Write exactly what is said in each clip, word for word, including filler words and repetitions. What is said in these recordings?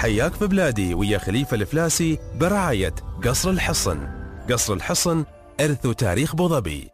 حياك في بلادي ويا خليفة الفلاسي برعاية قصر الحصن. قصر الحصن إرث وتاريخ أبو ظبي.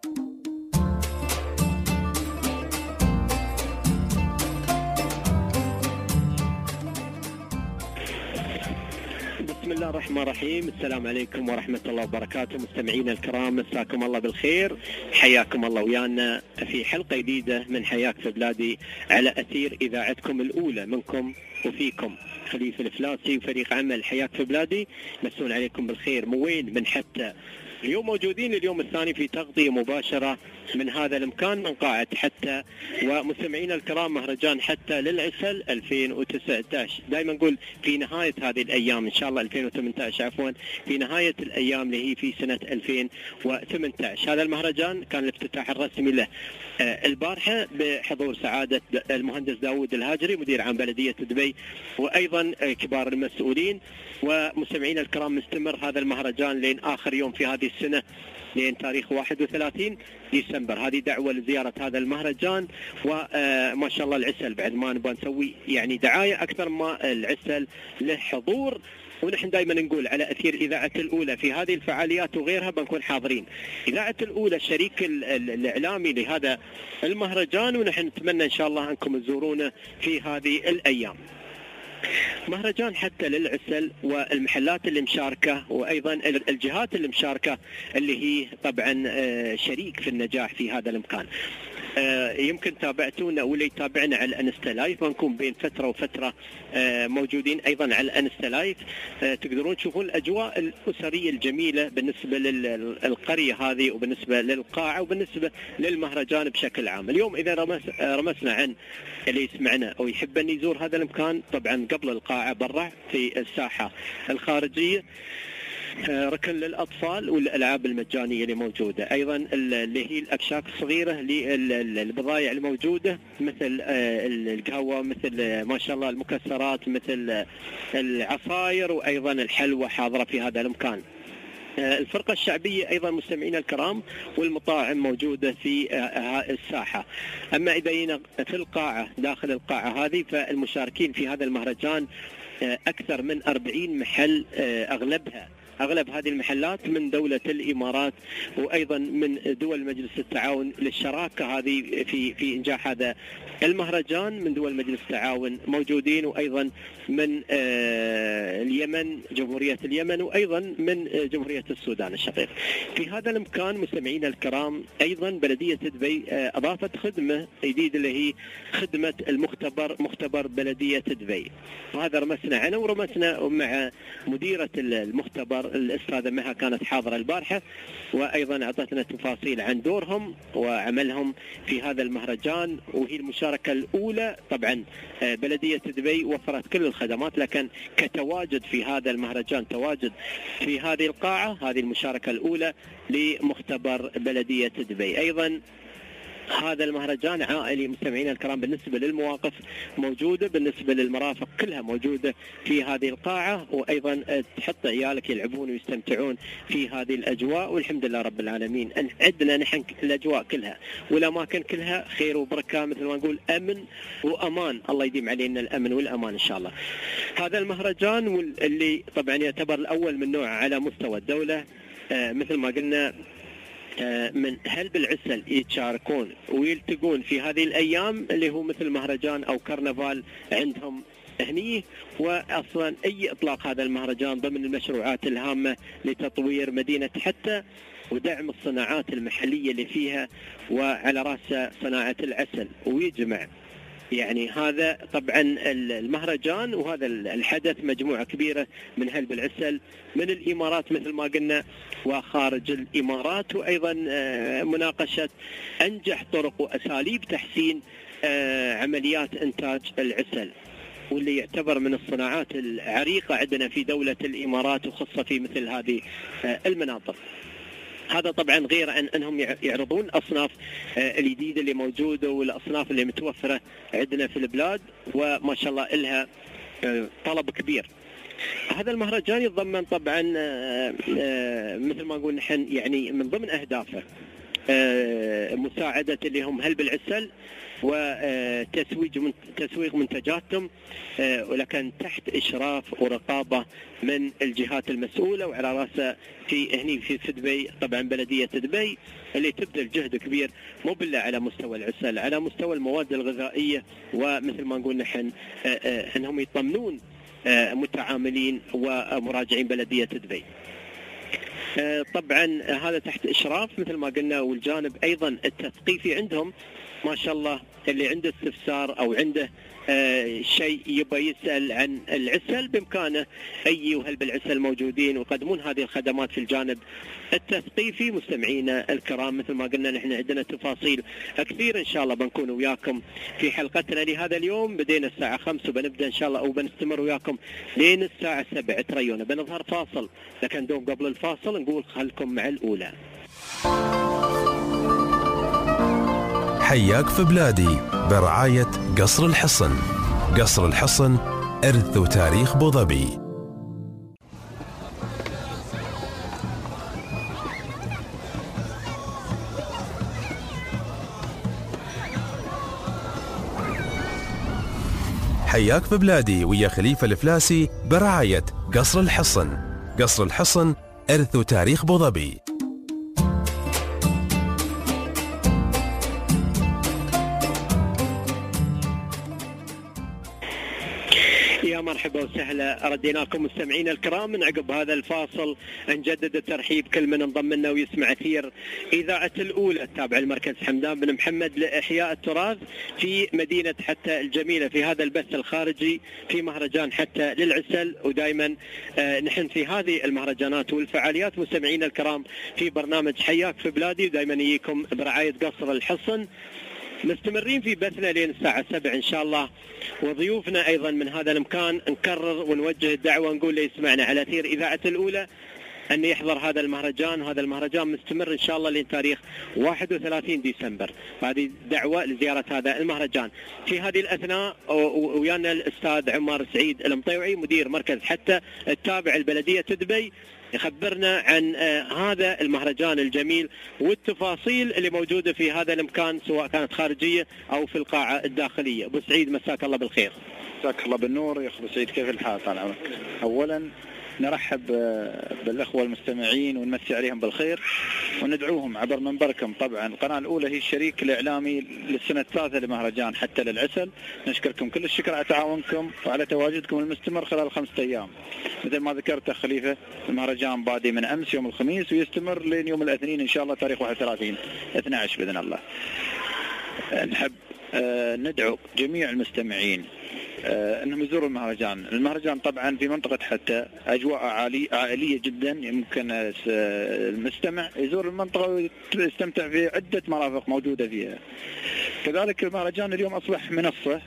بسم الله الرحمن الرحيم. السلام عليكم ورحمة الله وبركاته. مستمعينا الكرام، مساكم الله بالخير، حياكم الله ويانا في حلقة جديدة من حياك في بلادي على أثير إذاعتكم الأولى منكم وفيكم خليفة الفلاسي وفريق عمل حياك في بلادي. مسون عليكم بالخير. من وين؟ من حتى. اليوم موجودين اليوم الثاني في تغطية مباشرة من هذا المكان، من قاعة حتى. ومستمعينا الكرام، مهرجان حتى للعسل ألفين وتسعة عشر. دائما نقول في نهاية هذه الأيام إن شاء الله ألفين وثمانية عشر عفوا في نهاية الأيام اللي هي في سنة ألفين وثمانية عشر. هذا المهرجان كان الافتتاح الرسمي له البارحة بحضور سعادة المهندس داود الهاجري مدير عام بلدية دبي وأيضا كبار المسؤولين. ومستمعينا الكرام، مستمر هذا المهرجان لين آخر يوم في هذه السنة، لين تاريخ واحد وثلاثين ديسمبر. هذه دعوة لزيارة هذا المهرجان. وما شاء الله العسل بعد ما نبغى نسوي يعني دعاية أكثر ما العسل له حضور. ونحن دائما نقول على أثير إذاعة الأولى في هذه الفعاليات وغيرها بنكون حاضرين. إذاعة الأولى الشريك الإعلامي لهذا المهرجان، ونحن نتمنى إن شاء الله أنكم تزورونا في هذه الأيام. مهرجان حتى للعسل والمحلات اللي مشاركة وأيضا الجهات اللي مشاركة اللي هي طبعا شريك في النجاح في هذا المكان. يمكن تابعتونا واللي يتابعنا على الانستا لايف، ونكون بين فتره وفتره موجودين ايضا على الانستا لايف. تقدرون تشوفون الاجواء الاسريه الجميله بالنسبه للقريه هذه وبالنسبه للقاعه وبالنسبه للمهرجان بشكل عام. اليوم اذا رمس رمسنا عن اللي يسمعنا او يحب ان يزور هذا المكان، طبعا قبل القاعه برا في الساحه الخارجيه ركن للأطفال والألعاب المجانية اللي موجودة، أيضا اللي هي الأكشاك الصغيرة للبضائع الموجودة مثل القهوة، مثل ما شاء الله المكسرات، مثل العصاير، وأيضا الحلوى حاضرة في هذا المكان. الفرقة الشعبية أيضا مستمعينا الكرام، والمطاعم موجودة في الساحة. أما إذا في القاعة داخل القاعة هذه، فالمشاركين في هذا المهرجان أكثر من أربعين محل، أغلبها أغلب هذه المحلات من دولة الإمارات وأيضا من دول مجلس التعاون للشراكة هذه في في إنجاح هذا المهرجان. من دول مجلس التعاون موجودين، وأيضا من اليمن، جمهورية اليمن، وأيضا من جمهورية السودان الشقيق. في هذا المكان مستمعينا الكرام، أيضا بلدية دبي أضافت خدمة جديدة اللي هي خدمة المختبر، مختبر بلدية دبي. وهذا رمسنا عنه ورمسنا مع مديرة المختبر الأستاذة مها، كانت حاضرة البارحة، وأيضا أعطتنا تفاصيل عن دورهم وعملهم في هذا المهرجان. وهي المشاركة الأولى. طبعا بلدية دبي وفرت كل الخدمات، لكن كتواجد في هذا المهرجان، تواجد في هذه القاعة، هذه المشاركة الأولى لمختبر بلدية دبي. أيضا هذا المهرجان عائلي مستمعينا الكرام، بالنسبة للمواقف موجودة، بالنسبة للمرافق كلها موجودة في هذه القاعة، وأيضا تحط عيالك يلعبون ويستمتعون في هذه الأجواء. والحمد لله رب العالمين عندنا نحن الأجواء كلها والأماكن كلها خير وبركة، مثل ما نقول أمن وأمان. الله يديم علينا الأمن والأمان إن شاء الله. هذا المهرجان اللي طبعا يعتبر الأول من نوعه على مستوى الدولة، مثل ما قلنا من هل بالعسل يتشاركون ويلتقون في هذه الأيام اللي هو مثل مهرجان أو كرنفال عندهم هني. وأصلا أي إطلاق هذا المهرجان ضمن المشروعات الهامة لتطوير مدينة حتى ودعم الصناعات المحلية اللي فيها، وعلى رأس صناعة العسل. ويجمع يعني هذا طبعا المهرجان وهذا الحدث مجموعة كبيرة من هل بالعسل من الإمارات مثل ما قلنا وخارج الإمارات، وأيضا مناقشة أنجح طرق وأساليب تحسين عمليات إنتاج العسل، واللي يعتبر من الصناعات العريقة عندنا في دولة الإمارات، وخاصة في مثل هذه المناطق. هذا طبعا غير عن أنهم يعرضون أصناف الجديدة اللي موجودة والأصناف اللي متوفرة عندنا في البلاد، وما شاء الله إلها طلب كبير. هذا المهرجان يتضمن طبعا مثل ما نقول نحن يعني من ضمن أهدافه مساعدة اللي هم هلب العسل وتسويق من تسويق منتجاتهم، ولكن تحت إشراف ورقابة من الجهات المسؤولة، وعلى رأسها في هني في دبي طبعا بلدية دبي اللي تبذل جهد كبير مو بالله على مستوى العسل، على مستوى المواد الغذائية، ومثل ما نقول نحن أنهم يطمنون متعاملين ومراجعين بلدية دبي. طبعا هذا تحت إشراف مثل ما قلنا، والجانب أيضا التثقيفي عندهم ما شاء الله، اللي عنده استفسار أو عنده آه شيء يبغى يسأل عن العسل بإمكانه أي وهلب العسل موجودين ويقدمون هذه الخدمات في الجانب التثقيفي. مستمعينا الكرام مثل ما قلنا نحن عندنا تفاصيل كثير إن شاء الله بنكون وياكم في حلقتنا لهذا اليوم. بدينا الساعة خمس وبنبدأ إن شاء الله أو بنستمر وياكم لين الساعة سبع تريونا. بنظهر فاصل، لكن دوم قبل الفاصل نقول خلكم مع الأولى. حياك في بلادي برعاية قصر الحصن. قصر الحصن إرث وتاريخ أبو ظبي. حياك في بلادي ويا خليفة الفلاسي برعاية قصر الحصن. قصر الحصن إرث وتاريخ أبو ظبي. يا مرحبا وسهلا، ردينا لكم مستمعينا الكرام من عقب هذا الفاصل. نجدد الترحيب كل من انضم لنا ويسمع اثير اذاعه الاولى التابعه المركز حمدان بن محمد لاحياء التراث في مدينه حتى الجميله في هذا البث الخارجي في مهرجان حتى للعسل. ودائما آه نحن في هذه المهرجانات والفعاليات مستمعينا الكرام في برنامج حياك في بلادي، ودائما يجيكم برعايه قصر الحصن. مستمرين في بثنا لين الساعة سبع إن شاء الله، وضيوفنا أيضا من هذا المكان نكرر ونوجه الدعوة نقول له يسمعنا على أثير إذاعة الأولى أن يحضر هذا المهرجان. وهذا المهرجان مستمر إن شاء الله لتاريخ واحد وثلاثين ديسمبر. هذه دعوة لزيارة هذا المهرجان. في هذه الأثناء ويانا الأستاذ عمار سعيد المطيوعي مدير مركز حتى التابع البلدية دبي، يخبرنا عن آه هذا المهرجان الجميل والتفاصيل اللي موجودة في هذا المكان سواء كانت خارجية أو في القاعة الداخلية. أبو سعيد مساك الله بالخير. مساك الله بالنور يا أخو سعيد، كيف الحال؟ طال عمرك. أولا نرحب بالأخوة المستمعين ونمسي عليهم بالخير وندعوهم عبر منبركم. طبعا القناة الأولى هي الشريك الإعلامي للسنة الثالثة لمهرجان حتى للعسل. نشكركم كل الشكر على تعاونكم وعلى تواجدكم المستمر خلال خمسة أيام. مثل ما ذكرت خليفة، المهرجان بادي من أمس يوم الخميس ويستمر لين يوم الاثنين إن شاء الله تاريخ واحد وثلاثين اثني عشر بإذن الله. نحب ندعو جميع المستمعين انهم يزوروا المهرجان. المهرجان طبعا في منطقة حتى اجواء عائلية جدا، يمكن المستمع يزور المنطقة ويستمتع في عدة مرافق موجودة فيها. كذلك المهرجان اليوم اصبح منصة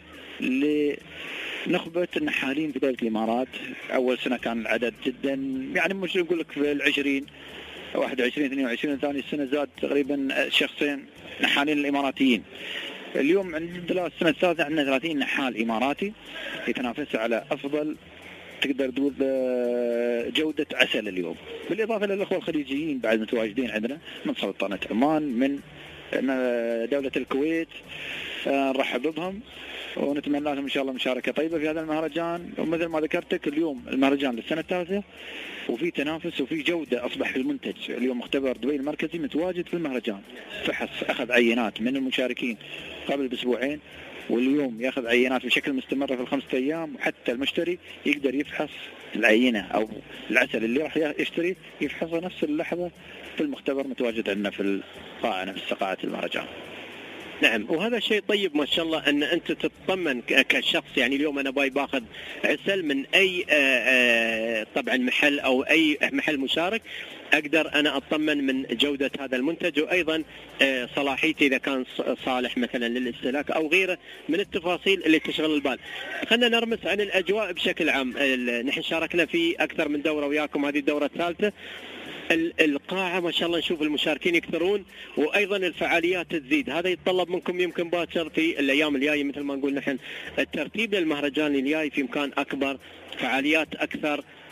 لنخبة النحالين في دولة الامارات. اول سنة كان العدد جدا يعني مش نقول لك في العشرين واحد وعشرين اثنين وعشرين، ثاني سنة زاد تقريبا شخصين نحالين الاماراتيين. اليوم عندنا السنة الثالثة عندنا ثلاثين نحال إماراتي يتنافسوا على أفضل تقدر تقول جودة عسل اليوم، بالإضافة للأخوة الخليجيين بعد متواجدين عندنا من سلطنة عمان من دولة الكويت. نرحب بهم ونتمنى لهم إن شاء الله مشاركة طيبة في هذا المهرجان. ومثل ما ذكرتك اليوم المهرجان للسنة الثالثة وفي تنافس وفي جودة أصبح في المنتج. اليوم مختبر دبي المركزي متواجد في المهرجان، فحص أخذ عينات من المشاركين قبل بأسبوعين، واليوم يأخذ عينات بشكل مستمر في الخمسة أيام، وحتى المشتري يقدر يفحص العينة أو العسل اللي راح يشتري يفحصه نفس اللحظة في المختبر متواجد عندنا في القاعة نفس قاعة المهرجان. نعم، وهذا شيء طيب ما شاء الله ان انت تطمن كشخص. يعني اليوم انا باي باخذ عسل من اي آآ آآ طبعا محل او اي محل مشارك، اقدر انا اطمن من جودة هذا المنتج، وايضا صلاحيته اذا كان صالح مثلا للاستهلاك او غيره من التفاصيل اللي تشغل البال. خلينا نرمس عن الاجواء بشكل عام. نحن شاركنا في اكثر من دورة وياكم، هذه الدورة الثالثة. القاعة ما شاء الله نشوف المشاركين يكثرون، وأيضا الفعاليات تزيد. هذا يتطلب منكم يمكن باكر في الأيام الجاية مثل ما نقول نحن الترتيب للمهرجان الجاي في مكان أكبر، فعاليات أكثر،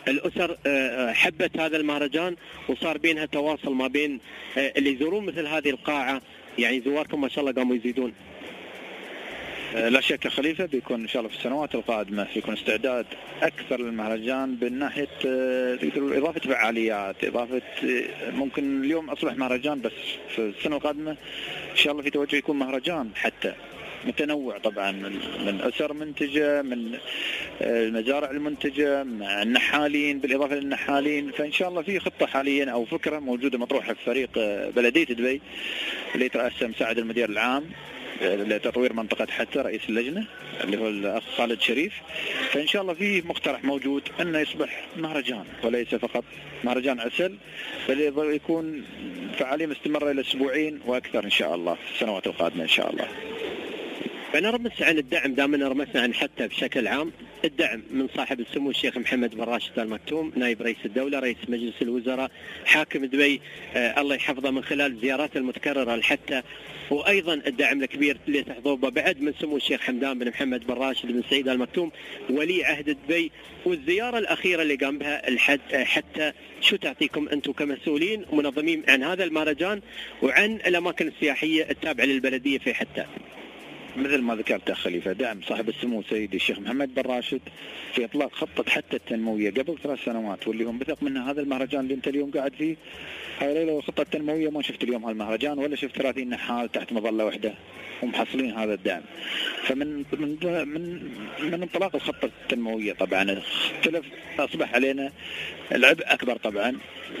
الأسر حبت هذا المهرجان وصار بينها تواصل ما بين اللي يزورون مثل هذه القاعة، يعني زواركم ما شاء الله قاموا يزيدون. لا شك خليفة بيكون إن شاء الله في السنوات القادمة بيكون استعداد أكثر للمهرجان من ناحية إضافة فعاليات، إضافة ممكن اليوم أصبح مهرجان بس في السنة القادمة إن شاء الله في توجه يكون مهرجان حتى متنوع طبعا من من أسر منتجة، من المزارع المنتجة، مع النحالين بالإضافة للنحالين. فإن شاء الله في خطة حاليا أو فكرة موجودة مطروحة في فريق بلدية دبي اللي يترأسها مساعد المدير العام لتطوير منطقة حتى رئيس اللجنة اللي هو الأخ خالد شريف. فإن شاء الله في مقترح موجود أنه يصبح مهرجان وليس فقط مهرجان عسل، بل يكون فعالية مستمرة إلى أسبوعين وأكثر إن شاء الله في السنوات القادمة إن شاء الله. فنرمس عن الدعم، دائما رمسنا عن حتى بشكل عام الدعم من صاحب السمو الشيخ محمد بن راشد آل مكتوم نائب رئيس الدولة رئيس مجلس الوزراء حاكم دبي، آه الله يحفظه، من خلال زيارات المتكررة لحتى، وأيضا الدعم الكبير اللي تحظوا به بعد من سمو الشيخ حمدان بن محمد بن راشد بن سعيد آل مكتوم ولي عهد دبي، والزيارة الأخيرة اللي قام بها الحد حتى. شو تعطيكم أنتم كمسؤولين ومنظمين عن هذا المهرجان وعن الأماكن السياحية التابعة للبلدية في حتى؟ مثل ما ذكرت أخ خليفة، دعم صاحب السمو سيدي الشيخ محمد بن راشد في إطلاق خطة حتى التنموية قبل ثلاث سنوات، واللي هم بثق منها هذا المهرجان اللي أنت اليوم قاعد فيه. هاي لو الخطة التنموية ما شفت اليوم هالمهرجان ولا شفت ثلاثين نحال تحت مظلة واحدة ومحصلين هذا الدعم. فمن من من من انطلاق الخطة التنموية طبعا اختلف، أصبح علينا العبء أكبر طبعا،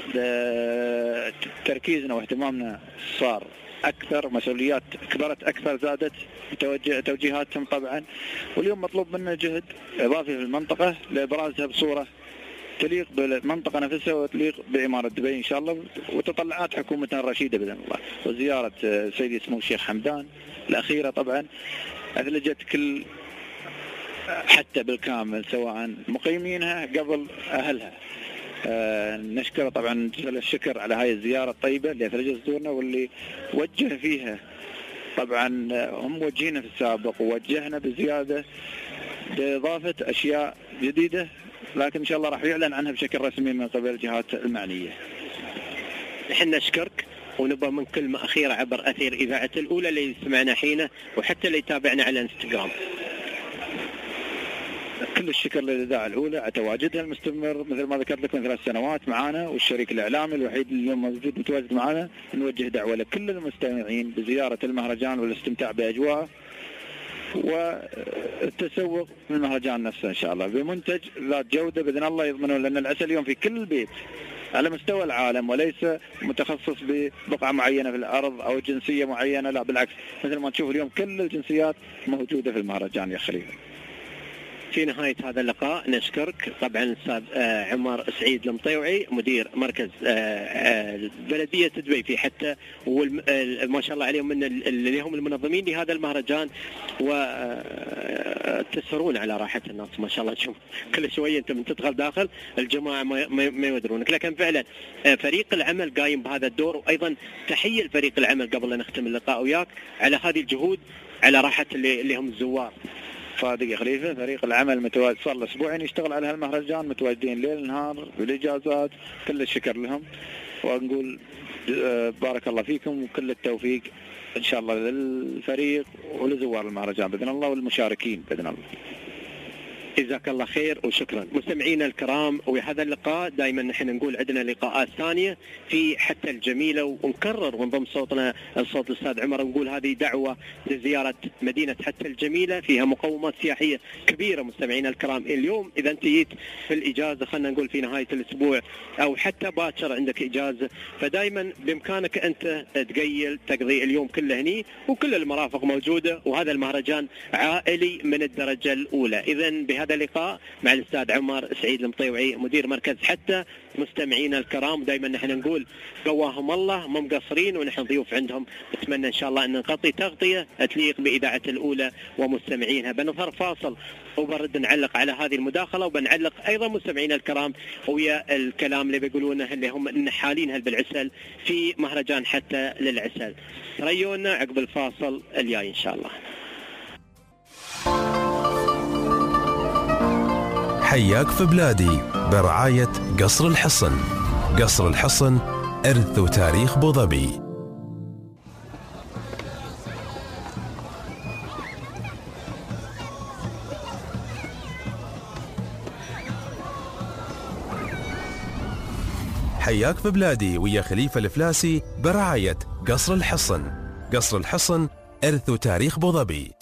تركيزنا واهتمامنا صار أكثر، مسؤوليات كبرت أكثر، زادت توجيهاتهم طبعا. واليوم مطلوب منا جهد إضافي في المنطقة لإبرازها بصورة تليق بالمنطقة نفسها وتليق بإمارة دبي إن شاء الله، وتطلعات حكومتنا الرشيدة بإذن الله. وزيارة سيدي سمو الشيخ حمدان الأخيرة طبعا أثلجت كل حتى بالكامل سواء مقيمينها قبل أهلها. آه نشكر طبعا جزيل الشكر على هاي الزيارة الطيبة اللي أثلجت صدورنا واللي وجه فيها طبعا هم موجهين في السابق ووجهنا بزيادة بإضافة أشياء جديدة، لكن إن شاء الله راح يعلن عنها بشكل رسمي من قبل الجهات المعنية. نحن نشكرك ونبغى من كلمة أخيرة عبر أثير إذاعة الأولى اللي يسمعنا حينه وحتى اللي يتابعنا على انستغرام. كل الشكر للإذاعة الأولى على تواجدها المستمر مثل ما ذكرت لك من ثلاث سنوات معنا، والشريك الإعلامي الوحيد اللي اليوم موجود متواجد معنا. نوجه دعوة لكل المستمعين بزيارة المهرجان والاستمتاع بأجواءه والتسوق من المهرجان نفسه إن شاء الله بمنتج ذات جودة بإذن الله يضمنون، لأن العسل اليوم في كل بيت على مستوى العالم وليس متخصص ببقعة معينة في الأرض أو جنسية معينة، لا بالعكس مثل ما تشوف اليوم كل الجنسيات موجودة في المهرجان يا خليفة. في نهاية هذا اللقاء نشكرك طبعا الأستاذ عمر سعيد المطيوعي مدير مركز بلدية دبي في حتى، وما شاء الله عليهم من اللي هم المنظمين لهذا المهرجان وتسرون على راحة الناس ما شاء الله. شوف كل شوية أنت من تدخل داخل الجماعة ما, ما يودرونك، لكن فعلا فريق العمل قايم بهذا الدور. وأيضا تحية لفريق العمل قبل أن نختم اللقاء وياك على هذه الجهود على راحة اللي, اللي هم الزوار. صادق يا خليفة، فريق العمل متواجد صار له اسبوعين يشتغل على هالمهرجان، متواجدين ليل نهار بالاجازات، كل الشكر لهم ونقول بارك الله فيكم وكل التوفيق ان شاء الله للفريق ولزوار المهرجان باذن الله والمشاركين باذن الله. جزاك الله خير وشكرا. مستمعينا الكرام، وهذا اللقاء دائما نحن نقول عندنا لقاءات ثانيه في حتى الجميله، ونكرر ونضم صوتنا الصوت الاستاذ عمر نقول هذه دعوه لزياره مدينه حتى الجميله، فيها مقومات سياحيه كبيره. مستمعينا الكرام اليوم اذا انت جيت في الاجازه خلينا نقول في نهايه الاسبوع او حتى باكر عندك اجازه، فدائما بامكانك انت تقيل تقضي اليوم كله هني، وكل المرافق موجوده، وهذا المهرجان عائلي من الدرجه الاولى. اذا بهذا اللقاء مع الاستاذ عمر سعيد المطيوعي مدير مركز حتى. مستمعينا الكرام دائما نحن نقول قواهم الله ما مقصرين، ونحن ضيوف عندهم. نتمنى ان شاء الله ان نغطي تغطيه تليق باذاعه الاولى ومستمعينها. بنظهر فاصل وبرد نعلق على هذه المداخله، وبنعلق ايضا مستمعينا الكرام ويا الكلام اللي بيقولونه اللي هم النحالين بالعسل في مهرجان حتى للعسل. ريونا عقب الفاصل الجاي ان شاء الله. حياك في بلادي برعاية قصر الحصن. قصر الحصن، إرث وتاريخ أبوظبي. حياك في بلادي ويا خليفة الفلاسي برعاية قصر الحصن. قصر الحصن، إرث وتاريخ أبوظبي.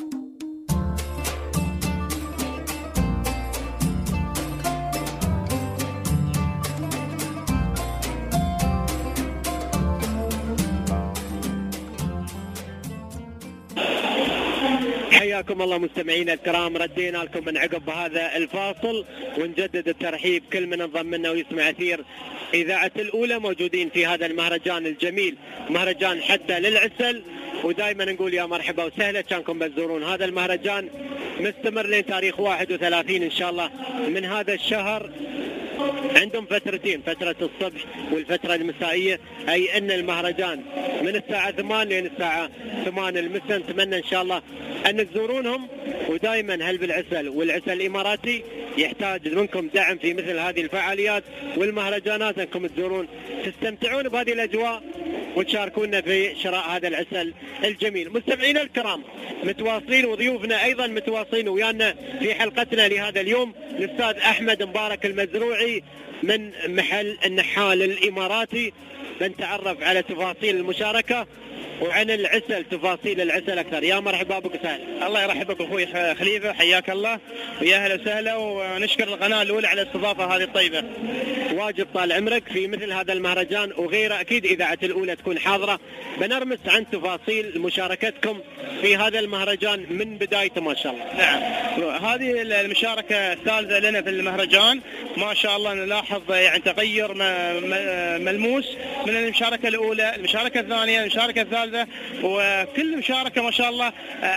حياكم الله مستمعينا الكرام، ردينا لكم من عقب هذا الفاصل ونجدد الترحيب كل من انضم لنا ويسمع اثير اذاعه الاولى. موجودين في هذا المهرجان الجميل، مهرجان حتى للعسل، ودائما نقول يا مرحبا وسهلا. كانكم بتزورون هذا المهرجان مستمر لين تاريخ واحد وثلاثين ان شاء الله من هذا الشهر. عندهم فترتين، فترة الصبح والفترة المسائية، أي أن المهرجان من الساعة ثمانية لين الساعة ثمانية المساء. نتمنى إن شاء الله أن تزورونهم، ودائما هل بالعسل والعسل الإماراتي يحتاج منكم دعم في مثل هذه الفعاليات والمهرجانات، أنكم تزورون تستمتعون بهذه الأجواء وتشاركونا في شراء هذا العسل الجميل. مستمعينا الكرام متواصلين وضيوفنا أيضا متواصلين ويانا في حلقتنا لهذا اليوم، الأستاذ أحمد مبارك المزروعي من محل النحال الإماراتي. بنتعرف على تفاصيل المشاركة وعن العسل، تفاصيل العسل أكثر. يا مرحبا بك سهل. الله يرحبك أخوي خليفة، حياك الله ويا أهلا وسهلا، ونشكر القناة الأولى على الاستضافة هذه الطيبة. واجب طال عمرك في مثل هذا المهرجان وغيره، أكيد إذاعة الأولى تكون حاضرة. بنرمس عن تفاصيل مشاركتكم في هذا المهرجان من بدايته ما شاء الله. نعم، هذه المشاركة الثالثة لنا في المهرجان، ما شاء الله نلاحظ يعني تغير ملموس من المشاركة الأولى، المشاركة الثانية، المشاركة الثالثة، وكل مشاركة ما شاء الله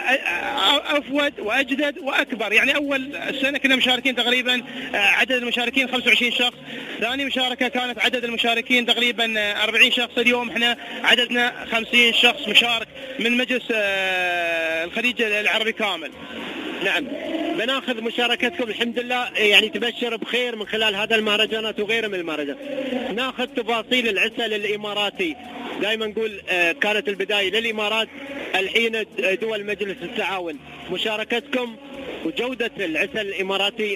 أفود وأجدد وأكبر. يعني أول سنة كنا مشاركين تقريبا عدد المشاركين خمسة وعشرين شخص، ثاني مشاركة كانت عدد المشاركين تقريبا أربعين شخص، اليوم احنا عددنا خمسين شخص مشارك من مجلس الخليج العربي كامل. نعم، بناخذ مشاركتكم الحمد لله، يعني تبشر بخير من خلال هذا المهرجانات وغيره من المهرجانات. ناخذ تفاصيل العسل الإماراتي. دائما نقول كانت البداية للإمارات، الحين دول مجلس التعاون. مشاركتكم وجودة العسل الإماراتي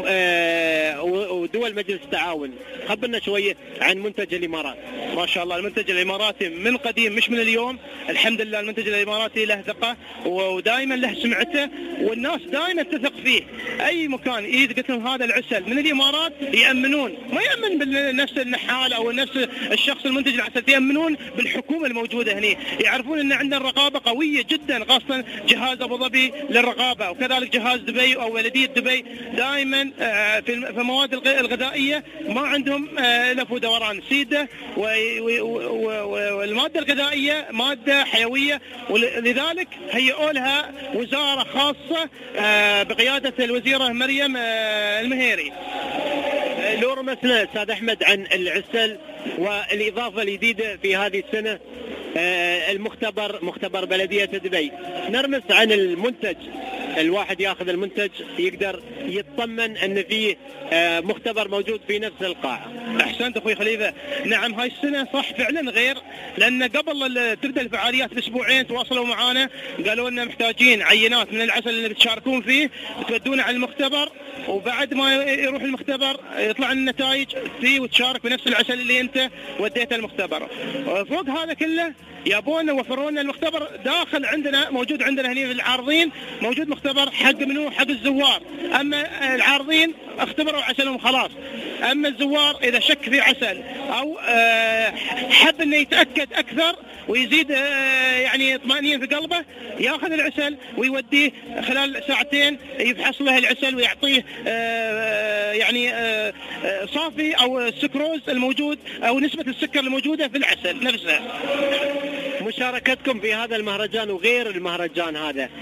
ودول مجلس التعاون، خبرنا شوية عن منتج الإمارات. ما شاء الله المنتج الإماراتي من قديم مش من اليوم، الحمد لله المنتج الإماراتي له ثقة ودائما له سمعته، والناس دائما تثق فيه. أي مكان إذا قلت لهم هذا العسل من الإمارات يأمنون، ما يأمن بالنفس النحال أو نفس الشخص المنتج العسل، يأمنون بالحكومة الموجودة هنا، يعرفون أن عندنا رقابة قوية جدا، خاصة جهاز أبو ظبي للرقابة، وكذلك جهاز دبي أو بلدية دبي دائما في المواد الغذائية ما عندهم لف ودوران سيدة، والمادة الغذائية مادة حيوية، ولذلك هيئوا لها وزارة خاصة بقيادة الوزيرة مريم المهيري. لو رمسنا أستاذ أحمد عن العسل والإضافة الجديدة في هذه السنة المختبر، مختبر بلدية دبي، نرمس عن المنتج. الواحد ياخذ المنتج يقدر يطمن ان فيه مختبر موجود في نفس القاعة. احسنت اخوي خليفة. نعم هاي السنة صح فعلا غير، لان قبل تبدا الفعاليات باسبوعين تواصلوا معنا قالوا لنا محتاجين عينات من العسل اللي بتشاركون فيه تودونه على المختبر، وبعد ما يروح المختبر يطلع النتائج فيه وتشارك بنفس العسل اللي انت وديته المختبر. فوق هذا كله يابونا وفرونا المختبر داخل عندنا، موجود عندنا هنا في العارضين، موجود مختبر حق منو؟ حق الزوار. اما العارضين اختبروا عسلهم خلاص، اما الزوار اذا شك في عسل او حب انه يتاكد اكثر ويزيد يعني طمأنينة في قلبه ياخذ العسل ويوديه خلال ساعتين يفحص له العسل ويعطيه يعني صافي او السكروز الموجود او نسبة السكر الموجودة في العسل نفسه. مشاركتكم في هذا المهرجان وغير المهرجان هذا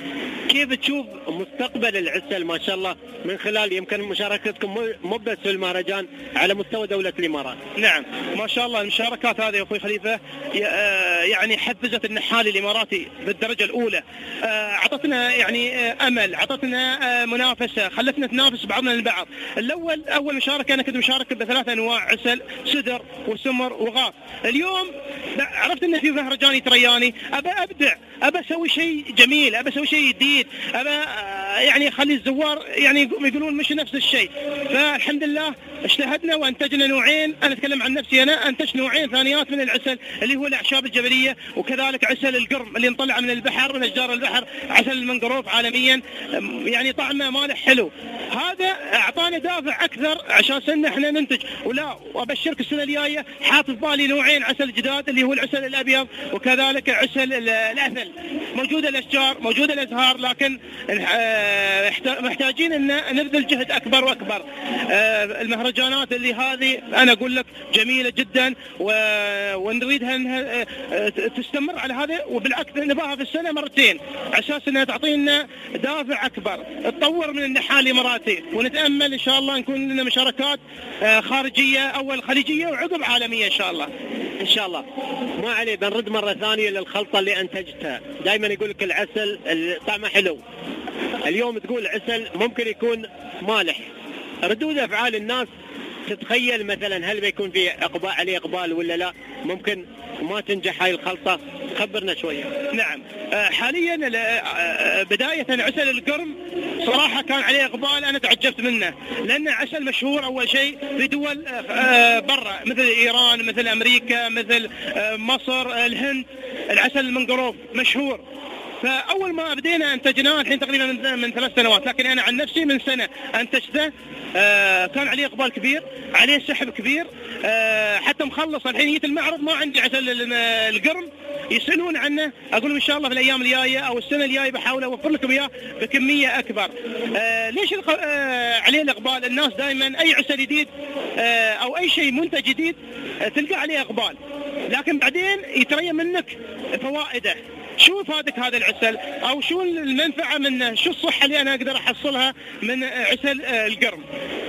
كيف تشوف مستقبل العسل ما شاء الله من خلال يمكن مشاركتكم مو بس في المهرجان على مستوى دولة الإمارات؟ نعم ما شاء الله المشاركات هذه يا أخوي خليفة يعني حفزت النحال الإماراتي بالدرجة الأولى، أعطتنا يعني أمل، أعطتنا منافسة، خلتنا نتنافس بعضنا البعض. الأول أول مشاركة أنا كنت مشارك بثلاث أنواع عسل، سدر وسمر وغاف. اليوم عرفت أن في مهرجاني ترياني، أبى أبدع، أبى أسوي شيء جميل، أبى أسوي شيء جديد، أبى يعني أخلي الزوار يعني يقولون مش نفس الشيء. فالحمد لله اجتهدنا وانتجنا نوعين، أنا أتكلم عن نفسي، أنا أنتجت نوعين ثانيات من العسل اللي هو الأعشاب الجبلية، وكذلك عسل القرم اللي نطلع من البحر من أشجار البحر، عسل المنقروف عالميا يعني طعمه مالح حلو. هذا أعطانا دافع أكثر عشان سنة احنا ننتج. ولا وأبشرك السنة الجاية حاط في بالي نوعين عسل جداد اللي هو العسل الأبيض وكذلك عسل الأثل. موجودة الأشجار موجودة الأزهار، لكن محتاجين أن نبذل جهد أكبر وأكبر. المهرجانات اللي هذه أنا أقول لك جميلة جدا ونريدها أنها تستمر على هذا، وبالعكس نباها في السنة مرتين على أساس أنها تعطينا دافع أكبر تطور من النحال الإماراتي، ونتأمل إن شاء الله نكون لنا مشاركات خارجية أول خليجية وعقب عالمية إن شاء الله. إن شاء الله. ما عليه، بنرد مرة ثانية للخلطة اللي أنتجتها. دائما يقول لك العسل طعمه حلو، اليوم تقول عسل ممكن يكون مالح، ردود أفعال الناس تتخيل مثلا هل بيكون في إقبال عليه إقبال ولا لا؟ ممكن ما تنجح هاي الخلطة، خبرنا شوية. نعم حاليا بداية عسل القرم صراحة كان عليه إقبال، أنا تعجبت منه لأنه عسل مشهور أول شيء في دول برا مثل إيران مثل أمريكا مثل مصر الهند. العسل المنقروف مشهور، فأول ما بدينا أنتجناه الحين تقريبا من, من ثلاث سنوات، لكن أنا عن نفسي من سنة أنتجته. آه كان عليه إقبال كبير، عليه سحب كبير، آه حتى مخلص الحين جيت المعرض ما عندي عسل القرم، يسألون عنه، أقول إن شاء الله في الأيام الجاية أو السنة الجاية بحاول أوفر لكم إياه بكمية أكبر. آه ليش آه عليه الإقبال؟ الناس دائما أي عسل جديد آه أو أي شيء منتج جديد آه تلقى عليه إقبال، لكن بعدين يتريى منك فوائده. شو فادك هذا العسل أو شو المنفعة منه؟ شو الصحة اللي أنا أقدر أحصلها من عسل القرم؟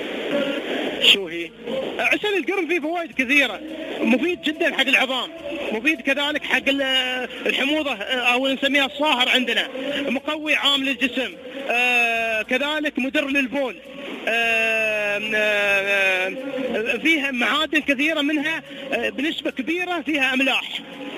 شو هي؟ عسل القرم فيه فوائد كثيرة، مفيد جدا حق العظام، مفيد كذلك حق الحموضة أو نسميها الصاهر عندنا، مقوي عام للجسم، آه كذلك مدر للبول، آه آه فيها معادن كثيرة منها آه بنسبة كبيرة فيها أملاح.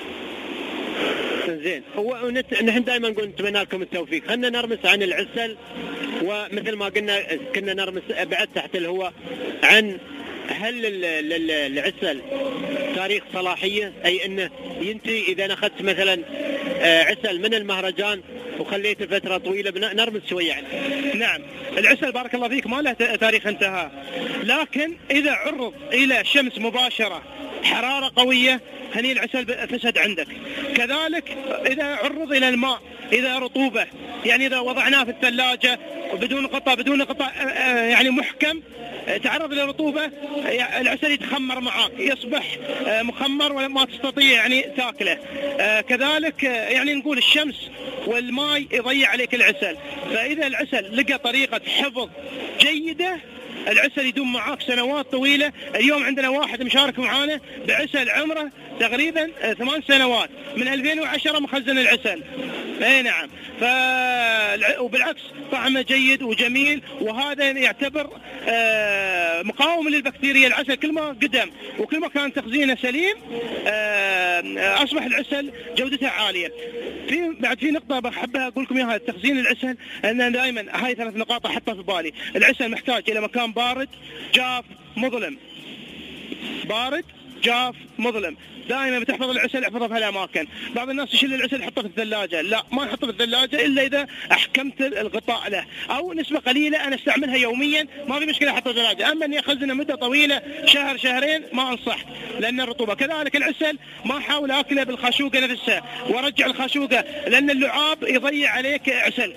زين، هو نحن دائما نقول نتمنى لكم التوفيق. خلنا نرمس عن العسل، ومثل ما قلنا كنا نرمس بعد تحت الهواء عن هل العسل تاريخ صلاحية، أي أنه ينتهي إذا أنا أخذت مثلا عسل من المهرجان وخليته فترة طويلة؟ نرمس شوية عنه. نعم العسل بارك الله فيك ما له تاريخ انتهاء، لكن إذا عرض إلى شمس مباشرة حرارة قوية هني العسل فسد عندك. كذلك إذا عرض إلى الماء، إذا رطوبة، يعني إذا وضعناه في الثلاجة بدون قطع بدون قطع يعني محكم، تعرض إلى رطوبة العسل يتخمر معك، يصبح مخمر وما تستطيع يعني تاكله. كذلك يعني نقول الشمس والماء يضيع عليك العسل، فإذا العسل لقى طريقة حفظ جيدة العسل يدوم معاك سنوات طويلة. اليوم عندنا واحد مشارك معانا بعسل عمره تقريبا ثمان سنوات من ألفين وعشرة مخزن العسل. اي نعم، ف وبالعكس طعمه جيد وجميل، وهذا يعتبر مقاوم للبكتيريا. العسل كل ما قدم وكل ما كان تخزينه سليم اصبح العسل جودته عالية. في بعد في نقطة بحبها اقول لكم اياها، تخزين العسل، ان دائما هاي ثلاث نقاط احطها في بالي. العسل محتاج الى مكان بارد جاف مظلم، بارد جاف مظلم. دائما بتحفظ العسل احفظه في هالاماكن. بعض الناس يشيل العسل يحطه في الثلاجه، لا ما نحطه في الثلاجه الا اذا احكمت الغطاء له، او نسبه قليله انا استعملها يوميا ما في مشكله احطه في الثلاجه. اما اني اخزنه مده طويله شهر شهرين ما انصح لان الرطوبه. كذلك العسل ما احاول اكله بالخاشوقه نفسها وارجع الخاشوقه لان اللعاب يضيع عليك عسلك.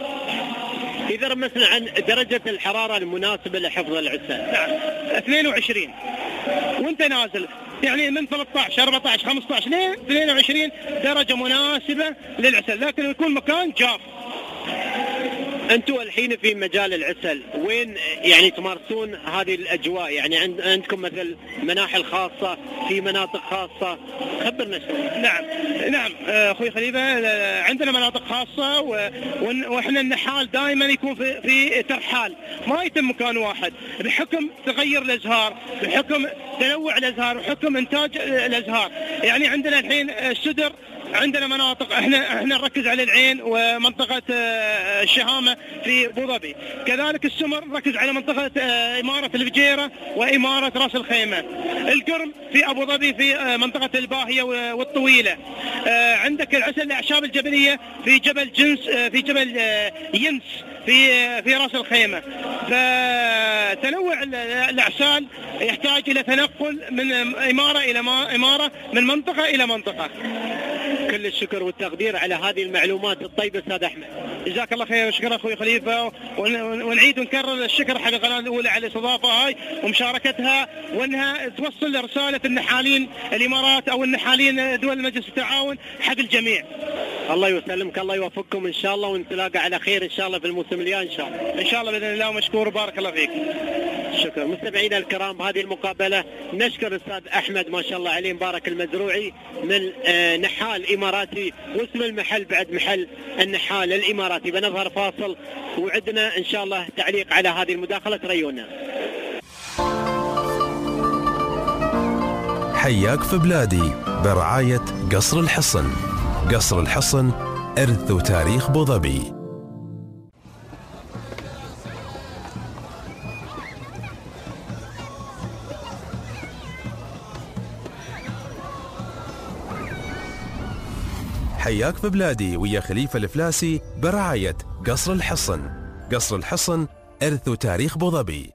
إذا رمسنا عن درجة الحرارة المناسبة لحفظ العسل. نعم اثنين وعشرين وانت نازل، يعني من ثلاثة عشر أربعة عشر خمسة عشر لين اثنين وعشرين درجة مناسبة للعسل، لكن يكون مكان جاف انتم الحين في مجال العسل وين يعني تمارسون هذه الاجواء؟ يعني عند عندكم مثل مناحل خاصه في مناطق خاصه، خبرنا شوي. نعم نعم اخوي خليفه، عندنا مناطق خاصه واحنا النحال دائما يكون في في ترحال، ما يتم مكان واحد بحكم تغير الازهار، بحكم تنوع الازهار، وحكم انتاج الازهار. يعني عندنا الحين السدر، عندنا مناطق احنا احنا نركز على العين ومنطقه الشهامه في ابو ظبي، كذلك السمر نركز على منطقه اماره الفجيره واماره راس الخيمه، القرم في ابو ظبي في منطقه الباهيه والطويله، عندك العسل الاعشاب الجبليه في جبل جنس في جبل ينس في في راس الخيمه. فتنوع الاعسال يحتاج الى تنقل من اماره الى اماره، من منطقه الى منطقه. كل الشكر والتقدير على هذه المعلومات الطيبة أستاذ أحمد. جزاك الله خير وشكرا أخوي خليفة، ونعيد ونكرر الشكر حق القناة الأولى على الاستضافة هاي ومشاركتها، وأنها توصل رسالة النحالين الإمارات أو النحالين دول مجلس التعاون حق الجميع. الله يسلمك، الله يوفقكم إن شاء الله، ونتلاقى على خير إن شاء الله في الموسم الجاي إن شاء الله. إن شاء الله بإذن الله، ومشكور وبارك الله فيك. شكرا. مستمعينا الكرام، هذه المقابلة نشكر الأستاذ أحمد ما شاء الله عليه مبارك المزروعي من نحال إماراتي، واسم المحل بعد محل النحال الإماراتي. بنظهر فاصل وعدنا إن شاء الله تعليق على هذه المداخلة، تريونا. حياك في بلادي برعاية قصر الحصن. قصر الحصن إرث وتاريخ أبو ظبي. حياك في بلادي ويا خليفة الفلاسي برعاية قصر الحصن. قصر الحصن إرث وتاريخ أبو ظبي.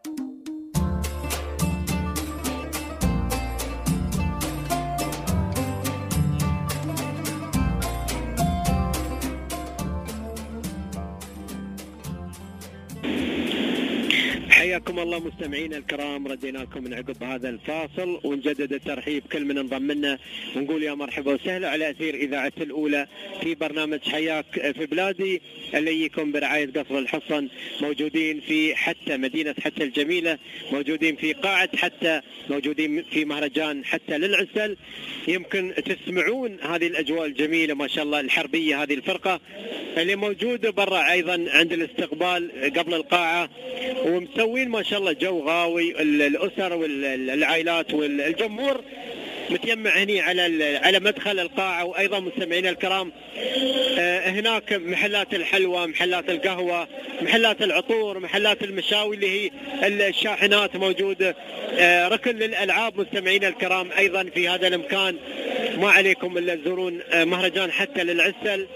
حياكم الله مستمعينا الكرام، ردينا لكم من عقب هذا الفاصل ونجدد الترحيب كل من انضم لنا ونقول يا مرحبا وسهلا على اثير اذاعه الاولى في برنامج حياك في بلادي اللي يكون برعايه قصر الحصن. موجودين في حتى مدينه حتى الجميله، موجودين في قاعه حتى، موجودين في مهرجان حتى للعسل. يمكن تسمعون هذه الاجواء الجميله ما شاء الله الحربيه، هذه الفرقه اللي موجوده برا ايضا عند الاستقبال قبل القاعه، ومسوين ما شاء الله جو غاوي. الاسر والعائلات والجمهور متجمع هني على على مدخل القاعه. وايضا مستمعينا الكرام هناك محلات الحلوى، محلات القهوه، محلات العطور، محلات المشاوي اللي هي الشاحنات موجوده، ركن للالعاب. مستمعينا الكرام ايضا في هذا المكان ما عليكم الا تزورون مهرجان حتى للعسل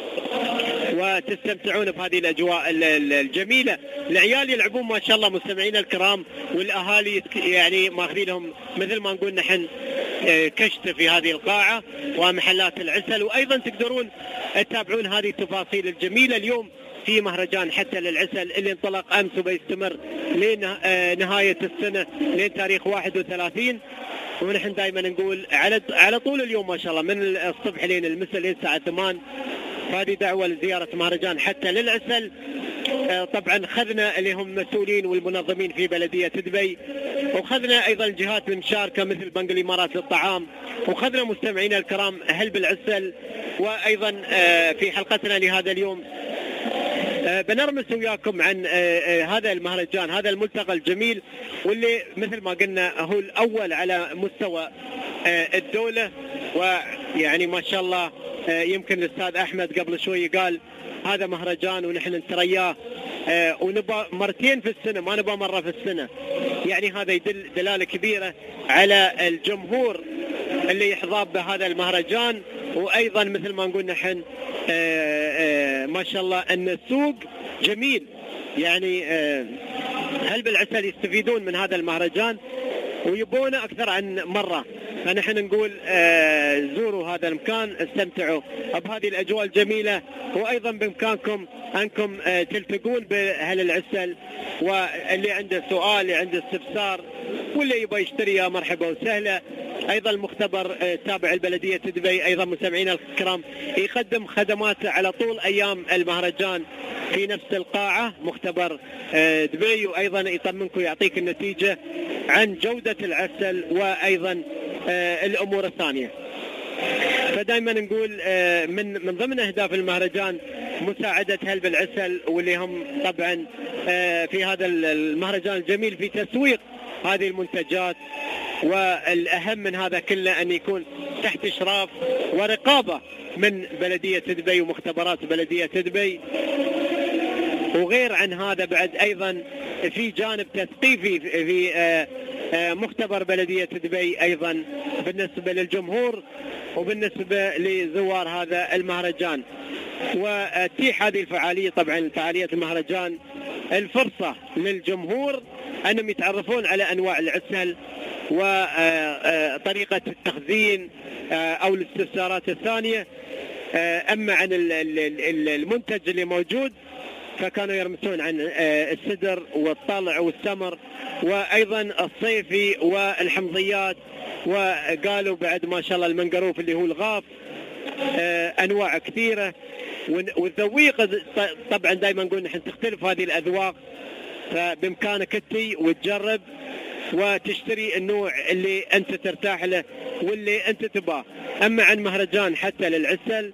وتستمتعون بهذه الاجواء الجميله. العيال يلعبون ما شاء الله مستمعينا الكرام، والاهالي يعني ماخذين لهم مثل ما نقول نحن كشت في هذه القاعه ومحلات العسل. وايضا تقدرون تتابعون هذه التفاصيل الجميله اليوم في مهرجان حتى للعسل اللي انطلق امس وبيستمر لنهايه السنه لين تاريخ واحد وثلاثين. ونحن دائما نقول على على طول اليوم ما شاء الله من الصبح لين المساء لين الساعه ثمانية. هذه دعوه لزياره مهرجان حتى للعسل. طبعا خذنا اللي هم المسؤولين والمنظمين في بلديه دبي، وخذنا ايضا الجهات المشاركه مثل بنك الامارات للطعام، وخذنا مستمعينا الكرام اهل بالعسل. وايضا في حلقتنا لهذا اليوم بنرمس وياكم عن هذا المهرجان، هذا الملتقى الجميل واللي مثل ما قلنا هو الاول على مستوى الدوله. ويعني ما شاء الله يمكن الاستاذ احمد قبل شوي قال هذا مهرجان ونحن نترياه ونبى مرتين في السنه، ما نبى مره في السنه. يعني هذا يدل دلاله كبيره على الجمهور اللي يحظى بهذا المهرجان. وايضا مثل ما نقول نحن ما شاء الله ان السوق جميل، يعني هل بالعسل يستفيدون من هذا المهرجان ويبونه اكثر عن مره. فنحن نقول آه زوروا هذا المكان، استمتعوا بهذه الأجواء الجميلة، وأيضا بإمكانكم أنكم آه تلتقون بأهل العسل، واللي عنده سؤال، اللي عنده استفسار، واللي يبغى يشتري يا مرحبا وسهلا. أيضا المختبر آه تابع البلدية دبي أيضا مستمعينا الكرام يقدم خدمات على طول أيام المهرجان في نفس القاعة، مختبر آه دبي، وأيضا يطمنكم يعطيك النتيجة عن جودة العسل وأيضا آه الأمور الثانية. فدائما نقول آه من من ضمن أهداف المهرجان مساعدة هلب العسل، واللي هم طبعا آه في هذا المهرجان الجميل في تسويق هذه المنتجات، والأهم من هذا كله أن يكون تحت إشراف ورقابة من بلدية دبي ومختبرات بلدية دبي. وغير عن هذا بعد أيضا في جانب تثقيفي في مختبر بلدية دبي أيضا بالنسبة للجمهور وبالنسبة لزوار هذا المهرجان. وتتيح هذه الفعالية طبعا فعالية المهرجان الفرصة للجمهور أنهم يتعرفون على أنواع العسل وطريقة التخزين أو الاستفسارات الثانية. أما عن المنتج اللي موجود فكانوا يرمسون عن السدر والطلع والسمر وأيضا الصيفي والحمضيات، وقالوا بعد ما شاء الله المنقروف اللي هو الغاف، أنواع كثيرة. والذويق طبعا دائما نقول نحن تختلف هذه الأذواق، فبإمكانك أنت وتجرب وتشتري النوع اللي أنت ترتاح له واللي أنت تباه. أما عن مهرجان حتى للعسل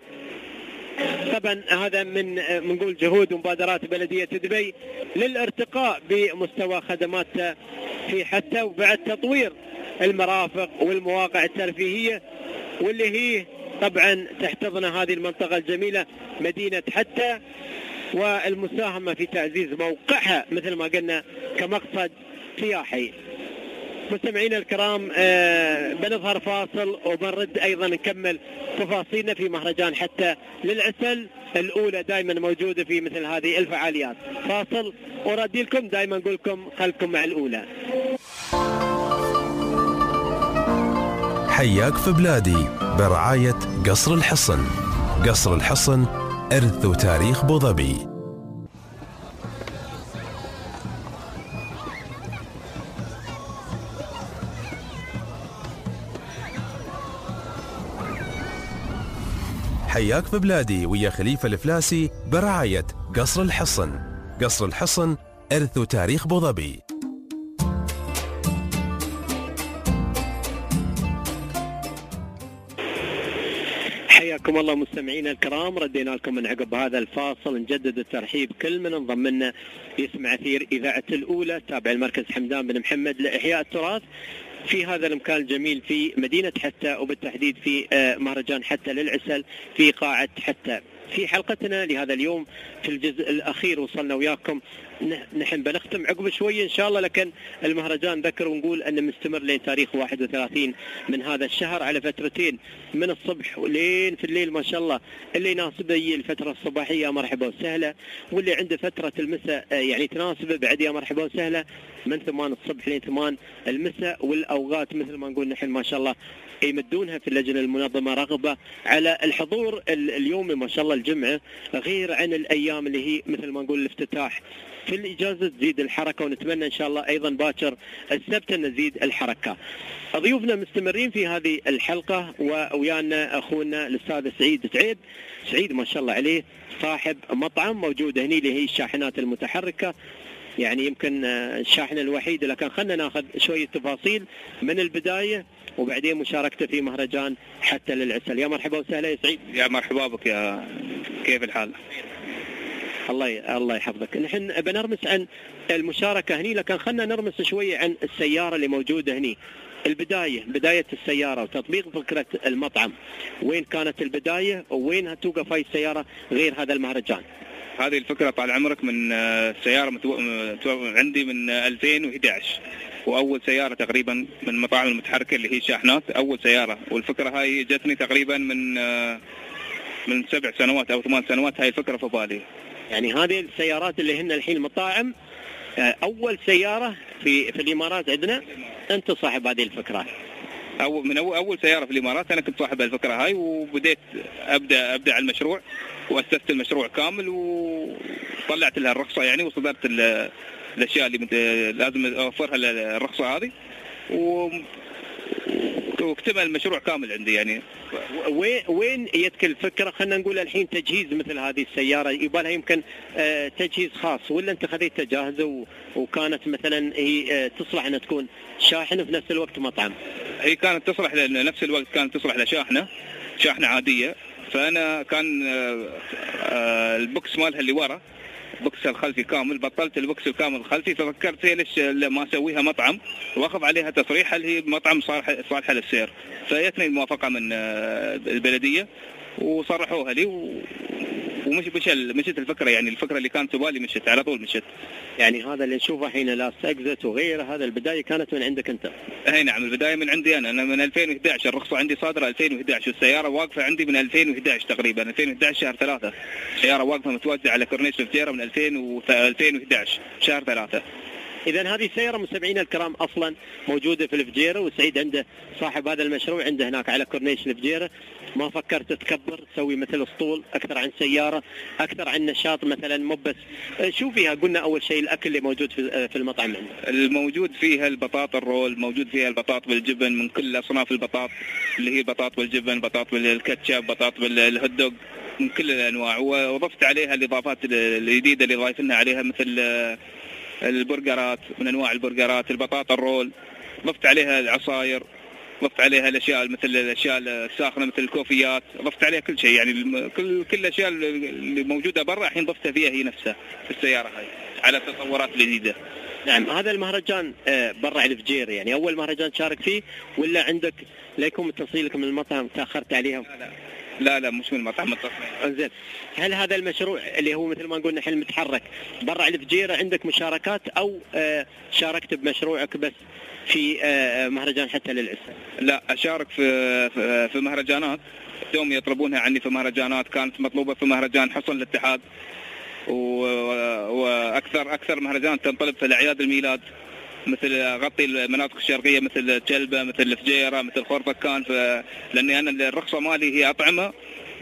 طبعا هذا من منقول جهود ومبادرات بلدية دبي للارتقاء بمستوى خدماتها في حتى، وبعد تطوير المرافق والمواقع الترفيهية، واللي هي طبعا تحتضن هذه المنطقة الجميلة مدينة حتى، والمساهمة في تعزيز موقعها مثل ما قلنا كمقصد سياحي. مستمعينا الكرام آه بنظهر فاصل وبنرد أيضا نكمل تفاصيلنا في مهرجان حتى للعسل الأولى دائما موجودة في مثل هذه الفعاليات. فاصل وردي لكم دائما نقول لكم خلكم مع الأولى. حياك في بلادي برعاية قصر الحصن. قصر الحصن إرث وتاريخ أبو ظبي. حياك في بلادي ويا خليفة الفلاسي برعاية قصر الحصن. قصر الحصن إرث وتاريخ أبو ظبي. حياكم الله مستمعينا الكرام، ردينا لكم من عقب هذا الفاصل نجدد الترحيب كل من انضم لنا يسمع أثير إذاعة الأولى تابع المركز حمدان بن محمد لإحياء التراث في هذا المكان الجميل في مدينة حتى، وبالتحديد في مهرجان حتى للعسل في قاعة حتى. في حلقتنا لهذا اليوم في الجزء الأخير وصلنا وياكم، نحن بنختم عقب شوية إن شاء الله، لكن المهرجان ذكر ونقول أنه مستمر لين تاريخ واحد وثلاثين من هذا الشهر على فترتين من الصبح ولين في الليل ما شاء الله. اللي يناسبه الفترة الصباحية مرحبا وسهلا، واللي عنده فترة المساء يعني تناسبه بعد يا مرحبا وسهلا من ثمان الصبح لين ثمان المساء. والأوقات مثل ما نقول نحن ما شاء الله يمدونها في اللجنة المنظمة رغبة على الحضور اليومي ما شاء الله الجمعة، غير عن الأيام اللي هي مثل ما نقول الافتتاح في الإجازة تزيد الحركة، ونتمنى إن شاء الله أيضا باكر السبت أن نزيد الحركة. ضيوفنا مستمرين في هذه الحلقة، وويانا أخونا الأستاذ سعيد تعيب. سعيد ما شاء الله عليه صاحب مطعم موجود هني اللي هي الشاحنات المتحركة، يعني يمكن الشاحنة الوحيدة، لكن خلنا ناخذ شوية تفاصيل من البداية وبعدين مشاركته في مهرجان حتى للعسل. يا مرحبا وسهلا يا سعيد. يا مرحبا بك، يا كيف الحال؟ الله الله يحفظك. نحن بنرمس عن المشاركة هني، لكن خلنا نرمس شوية عن السيارة اللي موجودة هني. البداية بداية السيارة وتطبيق فكرة المطعم، وين كانت البداية وين توقف هاي السيارة غير هذا المهرجان؟ هذه الفكرة طال عمرك من سيارة متو... متو... عندي من ألفين وإحدى عشر، وأول سيارة تقريبا من المطاعم المتحركة اللي هي شاحنات، أول سيارة. والفكرة هاي جتني تقريبا من من سبع سنوات أو ثمان سنوات، هاي الفكرة في بالي. يعني هذه السيارات اللي هن الحين مطاعم، أول سيارة في في الإمارات عندنا أنت صاحب هذه الفكرة. أو من أول, أول سيارة في الإمارات أنا كنت صاحب الفكرة هاي، وبديت أبدأ أبدأ على المشروع وأسست المشروع كامل وطلعت لها الرخصة يعني، وصدرت الأشياء اللي لازم أوفرها للرخصة هذه، واكتمل المشروع كامل عندي يعني. وين وين يدك الفكره؟ خلينا نقول الحين تجهيز مثل هذه السياره يبالها يمكن آه تجهيز خاص، ولا انت خذيتها جاهزه وكانت مثلا هي آه تصلح انها تكون شاحن وفي نفس الوقت مطعم؟ هي كانت تصلح لنفس الوقت، كانت تصلح لشاحنه شاحنه عاديه. فانا كان آه آه البوكس مالها اللي ورا، بوكس الخلفي كامل، بطلت البوكس الكامل الخلفي، ففكرت هي ليش ما اسويها مطعم واخذ عليها تصريح هل هي مطعم صالح صالحه للسير. فجتني الموافقه من البلديه وصرحوها لي ومش مش مشت الفكره يعني، الفكره اللي كانت تبالي مشت على طول مشت. يعني هذا اللي نشوفه حين لاست اكزت وغيره، هذا البدايه كانت من عندك انت؟ اي نعم، البدايه من عندي انا. انا من ألفين وإحدى عشر الرخصه عندي صادره ألفين وإحدى عشر، والسياره واقفه عندي من ألفين وإحدى عشر تقريبا، ألفين وإحدى عشر شهر ثلاثة. السياره واقفه متوزعه على كورنيش الفجيره من ألفين وإحدى عشر شهر ثلاثة. إذا هذه السيارة مستمعينا الكرام أصلا موجودة في الفجيرة، وسعيد عنده صاحب هذا المشروع عنده هناك على كورنيش الفجيرة. ما فكرت تكبر تسوي مثل اسطول أكثر عن سيارة، أكثر عن نشاط مثلا؟ مو بس شو فيها؟ قلنا أول شيء الأكل اللي موجود في في المطعم عندك. الموجود فيها البطاطا الرول، موجود فيها البطاطا بالجبن من كل أصناف البطاط، اللي هي بطاطا بالجبن، بطاطا بالكاتشب، بطاطا بالهوت دوغ، من كل الأنواع. وضفت عليها الإضافات الجديدة اللي ضايفينها عليها مثل البرجرات، من انواع البرجرات، البطاطا الرول، ضفت عليها العصاير، ضفت عليها الاشياء مثل الاشياء الساخنه مثل الكوفيات، ضفت عليها كل شيء يعني، كل كل الاشياء اللي موجوده برا الحين ضفتها فيها هي نفسها في السياره هاي على التطورات الجديده. نعم. هذا المهرجان برا على الفجير يعني اول مهرجان تشارك فيه، ولا عندك ليكم تصيلك من المطعم تاخرت عليها؟ لا لا لا, لا مش من المطعم التصميم. انزين، هل هذا المشروع اللي هو مثل ما قلنا حل متحرك برا على الفجيره عندك مشاركات، او شاركت بمشروعك بس في مهرجان حتى للعسل؟ لا، اشارك في في مهرجانات، دوم يطلبونها عني في مهرجانات. كانت مطلوبه في مهرجان حصن الاتحاد، واكثر اكثر مهرجان تنطلب في الاعياد الميلاد، مثل غطي المناطق الشرقيه مثل تلبه، مثل الفجيره، مثل خورفكان. لاني انا الرخصه مالي هي اطعمه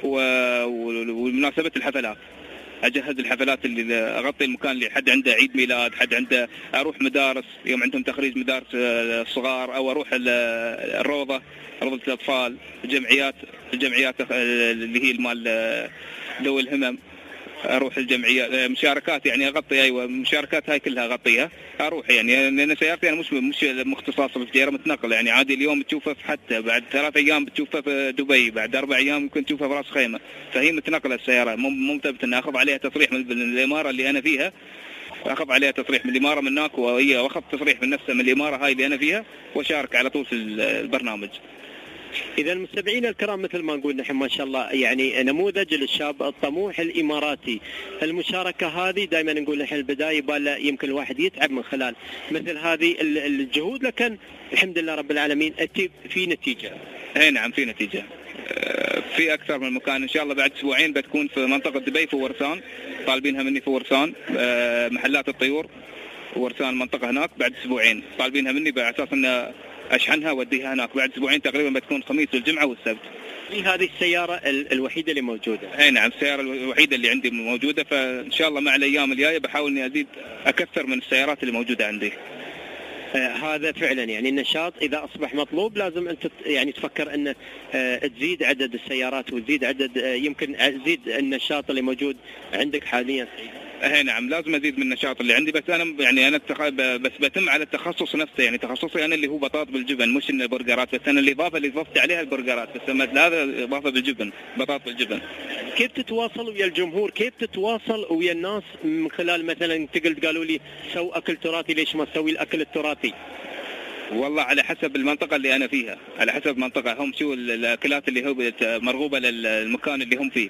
ومناسبه الحفلات، اجهز الحفلات اللي اغطي المكان اللي حد عنده عيد ميلاد، حد عنده، اروح مدارس يوم عندهم تخريج مدارس الصغار، او اروح الروضه، روضه الاطفال، الجمعيات الجمعيات اللي هي مال ذوي الهمم، اروح الجمعيات، مشاركات يعني اغطي. ايوه مشاركات هاي كلها اغطيها، اروح يعني، لان سيارتي انا مش مش مختصاصه في الفجيره، متنقل يعني عادي. اليوم تشوفها في حتى بعد ثلاث ايام بتشوفها في دبي، بعد اربع ايام يمكن تشوفها في راس خيمه. فهي متنقله السياره، مو مو مثبت ان اخذ عليها تصريح من الاماره اللي انا فيها، اخذ عليها تصريح من الاماره من هناك، وهي واخذ تصريح من نفسها من الاماره هاي اللي انا فيها، واشارك على طول في البرنامج. إذا المستمعين الكرام مثل ما نقول نحن ما شاء الله يعني نموذج للشاب الطموح الإماراتي. المشاركة هذه دائما نقول نحن البداية يبالله يمكن الواحد يتعب من خلال مثل هذه الجهود، لكن الحمد لله رب العالمين في نتيجة. اي نعم في نتيجة، في أكثر من مكان. إن شاء الله بعد أسبوعين بتكون في منطقة دبي في ورسان، طالبينها مني في ورسان، محلات الطيور ورسان منطقة هناك. بعد أسبوعين طالبينها مني على أساس أن أشحنها وأديها هناك. بعد أسبوعين تقريبا بتكون الخميس والجمعة والسبت. هذه السيارة الوحيدة اللي موجودة؟ أي نعم السيارة الوحيدة اللي عندي موجودة. فإن شاء الله مع الأيام الجاية بحاول إني أزيد أكثر من السيارات اللي موجودة عندي. آه هذا فعلا يعني النشاط إذا أصبح مطلوب لازم أنت يعني تفكر أن آه تزيد عدد السيارات وتزيد عدد آه يمكن تزيد النشاط اللي موجود عندك حاليا. اي نعم لازم ازيد من النشاط اللي عندي. بس انا يعني انا التخ... بس بتم على التخصص نفسه، يعني تخصصي انا اللي هو بطاطا بالجبن، مش ان البرجرات. بس انا الاضافه اللي ضفت عليها البرجرات، بس هذا اضافه بالجبن، بطاطا بالجبن. كيف تتواصل ويا الجمهور؟ كيف تتواصل ويا الناس من خلال مثلا انت قلت قالوا لي سوي اكل تراثي، ليش ما تسوي الاكل التراثي؟ والله على حسب المنطقة اللي أنا فيها، على حسب المنطقة هم شو الأكلات اللي هو مرغوبة للمكان اللي هم فيه.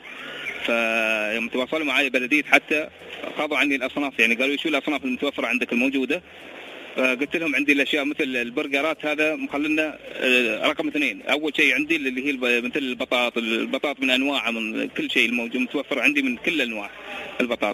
فيوم تواصلوا معي بلدية حتى خاضوا عني الأصناف، يعني قالوا شو الأصناف المتوفرة عندك الموجودة. قلت لهم عندي الأشياء مثل البرجرات، هذا مخلنا رقم اثنين. أول شيء عندي اللي هي مثل البطاط، البطاط من أنواع، من كل شيء الموجود متوفر عندي من كل أنواع البطاط.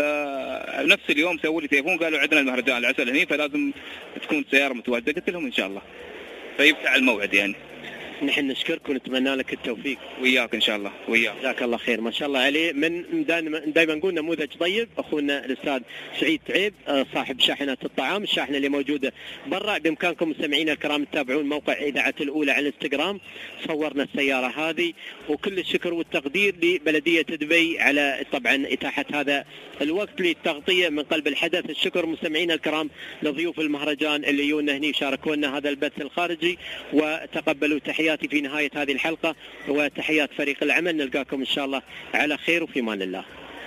فنفس اليوم سووا لي تليفون قالوا عندنا المهرجان العسل هني فلازم تكون سيارة متواجدة. قلت لهم إن شاء الله. فيفتح الموعد يعني. نحن نشكرك ونتمنى لك التوفيق. وياك ان شاء الله، وياك. جزاك الله خير، ما شاء الله عليه. من دائما نقول نموذج طيب اخونا الاستاذ سعيد تعيب صاحب شاحنه الطعام، الشاحنه اللي موجوده برا. بامكانكم مستمعينا الكرام تتابعون موقع اذاعه الاولى على الانستغرام، صورنا السياره هذه. وكل الشكر والتقدير لبلديه دبي على طبعا اتاحه هذا الوقت للتغطيه من قلب الحدث. الشكر مستمعينا الكرام لضيوف المهرجان اللي يونا هني شاركونا هذا البث الخارجي، وتقبلوا تحياتي في نهاية هذه الحلقة وتحيات فريق العمل. نلقاكم إن شاء الله على خير وفي امان الله.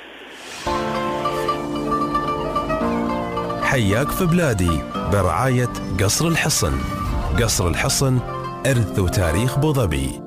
حياك في بلادي برعاية قصر الحصن. قصر الحصن إرث وتاريخ أبو ظبي.